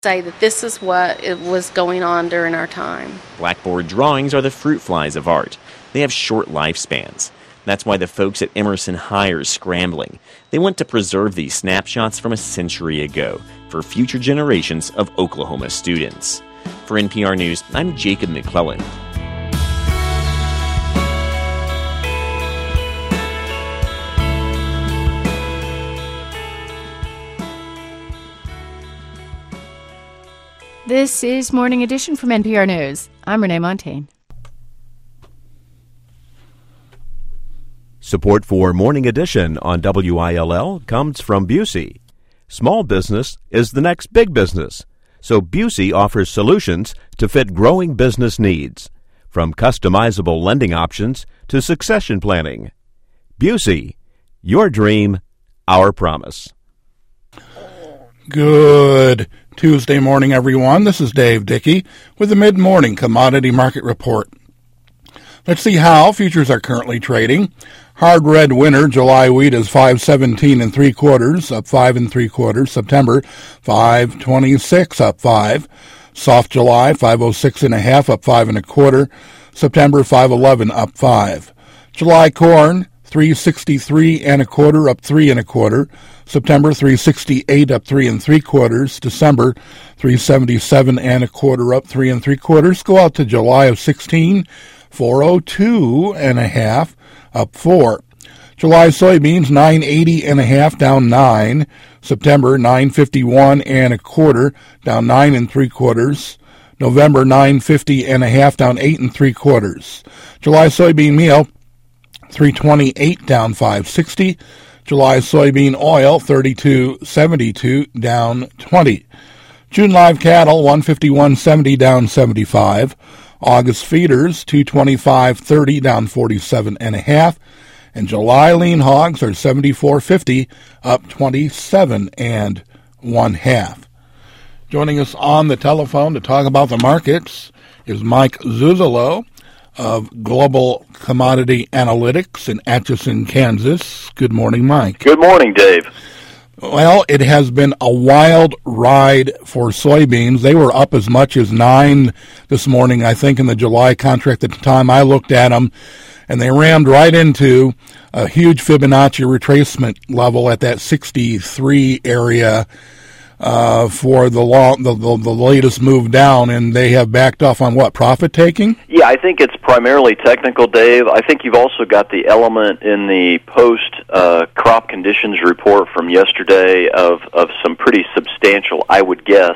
say that this is what it was going on during our time. Blackboard drawings are the fruit flies of art. They have short lifespans. That's why the folks at Emerson High are scrambling. They want to preserve these snapshots from a century ago for future generations of Oklahoma students. For NPR News, I'm Jacob McClellan. This is Morning Edition from NPR News. I'm Renee Montaigne. Support for Morning Edition on WILL comes from Busey. Small business is the next big business, so Busey offers solutions to fit growing business needs, from customizable lending options to succession planning. Busey, your dream, our promise. Good Tuesday morning, everyone. This is Dave Dickey with the mid-morning commodity market report. Let's see how futures are currently trading. Hard red winter July wheat is 5.17 3/4, up 5 3/4. September 5.26, up 5. Soft July 5.06 1/2, up 5 1/4. September 5.11, up 5. July corn 3.63 1/4, up 3 1/4. September 3.68, up 3 3/4. December 3.77 1/4, up 3 3/4. Go out to July of 16, 4.02 1/2, up 4. July soybeans 9.80 1/2, down 9. September 9.51 1/4, down 9 3/4. November 9.50 1/2, down 8 3/4. July soybean meal 3.28, down 5.60. July soybean oil 32.72, down 20. June live cattle 151.70, down 75. August feeders 225.30, down 47 1/2. And July lean hogs are 74.50, up 27 1/2. Joining us on the telephone to talk about the markets is Mike Zuzolo of Global Commodity Analytics in Atchison, Kansas. Good morning, Mike. Good morning, Dave. Well, it has been a wild ride for soybeans. They were up as much as 9 this morning, I think, in the July contract at the time I looked at them, and they rammed right into a huge Fibonacci retracement level at that 63 area for the latest move down, and they have backed off on what, profit taking? Yeah, I think it's primarily technical, Dave. I think you've also got the element in the post-crop conditions report from yesterday of some pretty substantial, I would guess,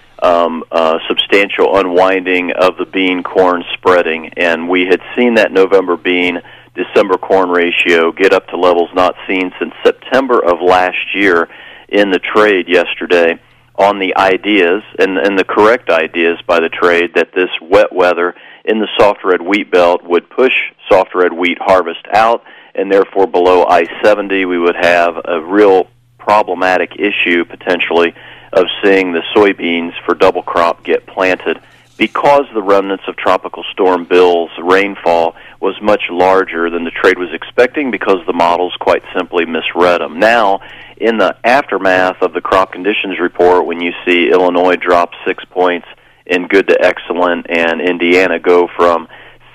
substantial unwinding of the bean-corn spreading, and we had seen that November bean-December corn ratio get up to levels not seen since September of last year in the trade yesterday on the ideas, and the correct ideas by the trade, that this wet weather in the soft red wheat belt would push soft red wheat harvest out, and therefore below I-70 we would have a real problematic issue potentially of seeing the soybeans for double crop get planted, because the remnants of Tropical Storm Bill's rainfall was much larger than the trade was expecting, because the models quite simply misread them. Now, in the aftermath of the crop conditions report, when you see Illinois drop 6 points in good to excellent, and Indiana go from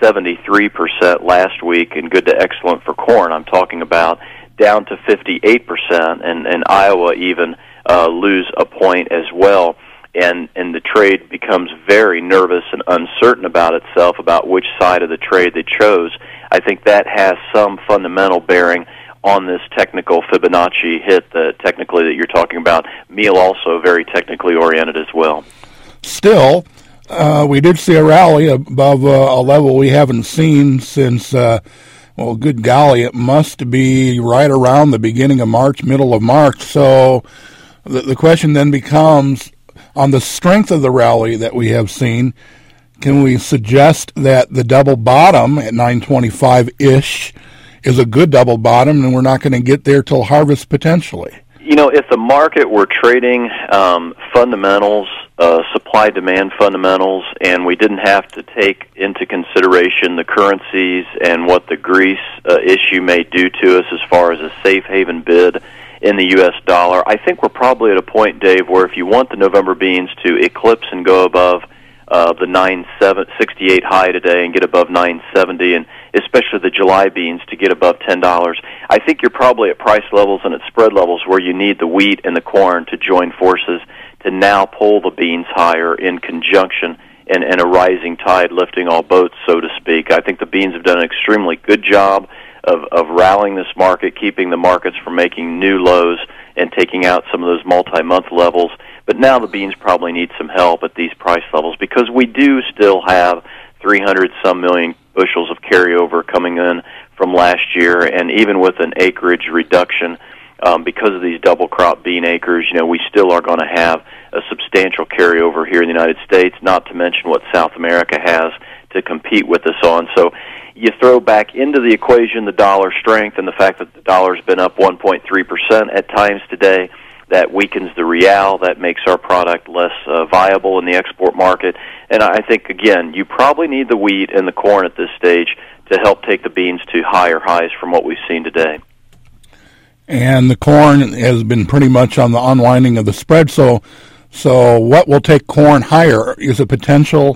73% last week in good to excellent for corn, I'm talking about, down to 58%, and Iowa even lose a point as well. And the trade becomes very nervous and uncertain about itself, about which side of the trade they chose. I think that has some fundamental bearing on this technical Fibonacci hit, technically that you're talking about. Meal also very technically oriented as well. Still, we did see a rally above a level we haven't seen since, well, good golly, it must be right around the beginning of March, middle of March. So the question then becomes, on the strength of the rally that we have seen, can we suggest that the double bottom at 925-ish is a good double bottom, and we're not going to get there till harvest potentially? You know, if the market were trading fundamentals, supply-demand fundamentals, and we didn't have to take into consideration the currencies and what the Greece issue may do to us as far as a safe haven bid in the U.S. dollar. I think we're probably at a point, Dave, where if you want the November beans to eclipse and go above the 9.68 high today and get above 9.70, and especially the July beans to get above $10, I think you're probably at price levels and at spread levels where you need the wheat and the corn to join forces to now pull the beans higher in conjunction and a rising tide lifting all boats, so to speak. I think the beans have done an extremely good job of rallying this market, keeping the markets from making new lows and taking out some of those multi-month levels. But now the beans probably need some help at these price levels because we do still have 300-some million bushels of carryover coming in from last year, and even with an acreage reduction, because of these double crop bean acres, we still are going to have a substantial carryover here in the United States, not to mention what South America has to compete with us on. So you throw back into the equation the dollar strength and the fact that the dollar's been up 1.3% at times today. That weakens the real. That makes our product less viable in the export market. And I think, again, you probably need the wheat and the corn at this stage to help take the beans to higher highs from what we've seen today. And the corn has been pretty much on the unwinding of the spread. So what will take corn higher? Is there potential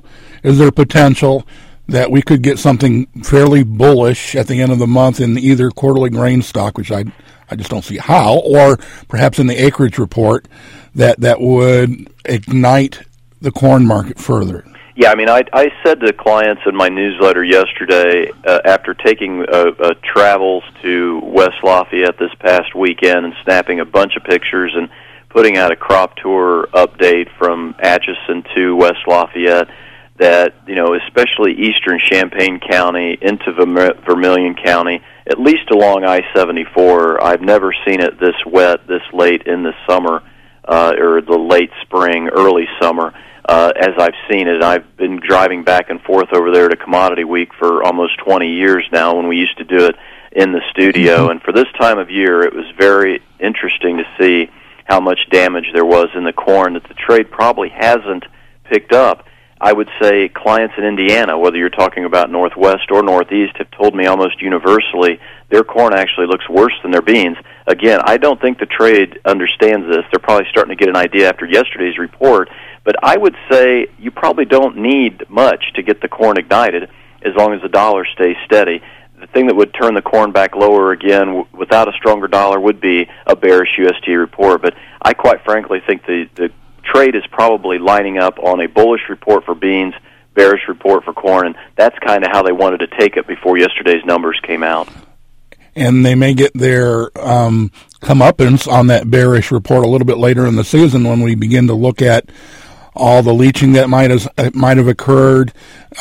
that we could get something fairly bullish at the end of the month in either quarterly grain stock, which I just don't see how, or perhaps in the acreage report that would ignite the corn market further? Yeah, I mean, I said to clients in my newsletter yesterday, after taking travels to West Lafayette this past weekend and snapping a bunch of pictures and putting out a crop tour update from Atchison to West Lafayette, that, especially eastern Champaign County into Vermilion County, at least along I-74, I've never seen it this wet, this late in the summer, or the late spring, early summer, as I've seen it. I've been driving back and forth over there to Commodity Week for almost 20 years now when we used to do it in the studio. And for this time of year, it was very interesting to see how much damage there was in the corn that the trade probably hasn't picked up. I would say clients in Indiana, whether you're talking about Northwest or Northeast, have told me almost universally their corn actually looks worse than their beans. Again, I don't think the trade understands this. They're probably starting to get an idea after yesterday's report. But I would say you probably don't need much to get the corn ignited as long as the dollar stays steady. The thing that would turn the corn back lower again without a stronger dollar would be a bearish USDA report. But I quite frankly think the trade is probably lining up on a bullish report for beans, bearish report for corn, and that's kind of how they wanted to take it before yesterday's numbers came out. And they may get their comeuppance on that bearish report a little bit later in the season when we begin to look at all the leaching that might have occurred,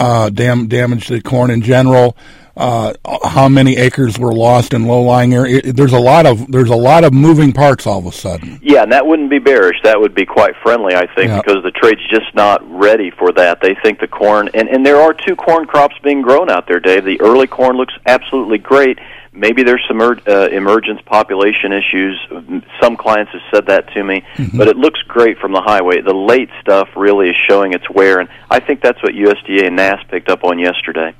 damage to corn in general. How many acres were lost in low-lying area? There's a lot of moving parts all of a sudden. Yeah, and that wouldn't be bearish. That would be quite friendly, I think, because the trade's just not ready for that. They think the corn, and there are two corn crops being grown out there, Dave. The early corn looks absolutely great. Maybe there's some emergence population issues. Some clients have said that to me, but it looks great from the highway. The late stuff really is showing its wear, and I think that's what USDA and NASS picked up on yesterday.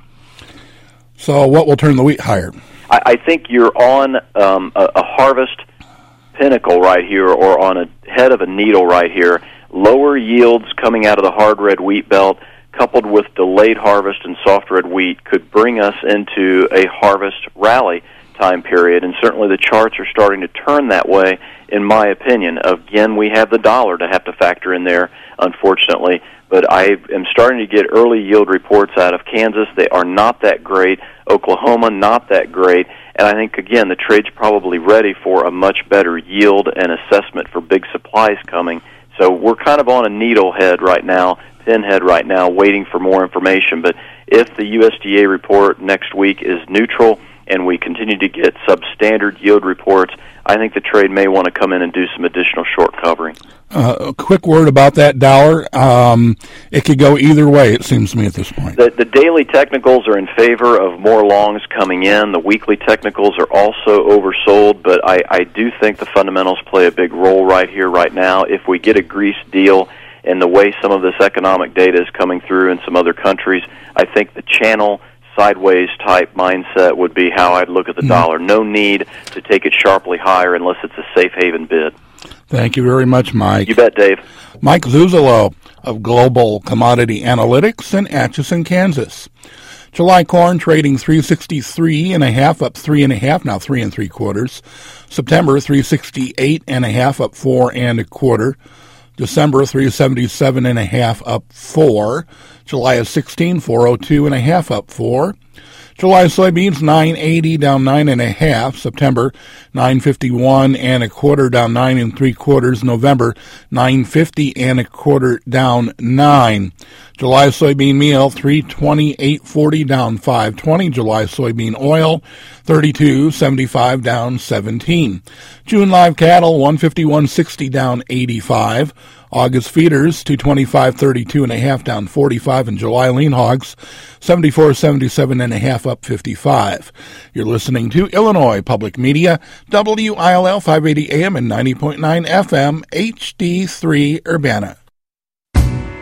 So what will turn the wheat higher? I think you're on a harvest pinnacle right here, or on a head of a needle right here. Lower yields coming out of the hard red wheat belt, coupled with delayed harvest and soft red wheat, could bring us into a harvest rally time period, and certainly the charts are starting to turn that way, in my opinion. Again, we have the dollar to have to factor in there, unfortunately, but I am starting to get early yield reports out of Kansas. They are not that great. Oklahoma, not that great. And I think, again, the trade's probably ready for a much better yield and assessment for big supplies coming. So we're kind of on a needlehead right now, pinhead right now, waiting for more information. But if the USDA report next week is neutral and we continue to get substandard yield reports, I think the trade may want to come in and do some additional short covering. A quick word about that dollar. It could go either way, it seems to me, at this point. The daily technicals are in favor of more longs coming in. The weekly technicals are also oversold, but I do think the fundamentals play a big role right here, right now. If we get a grease deal and the way some of this economic data is coming through in some other countries, I think the channel sideways type mindset would be how I'd look at the dollar. No need to take it sharply higher unless it's a safe haven bid. Thank you very much, Mike. You bet, Dave. Mike Zuzolo of Global Commodity Analytics in Atchison, Kansas. July corn trading 363.5, up 3.5, now 3 3/4. September 368.5, up 4 1/4. December 377.5, up 4. July is 16, 402.5, up 4. July soybeans 980, down 9.5. September 951.25, down 9 3/4. November 950.25, down 9. July soybean meal 328.40, down 5.20. July soybean oil 32.75, down 17. June live cattle 151.60, down 85. August feeders 225.32.5, down 45, and July lean hogs 74.77.5, up 55. You're listening to Illinois Public Media, WILL 580 AM and 90.9 FM, HD3 Urbana.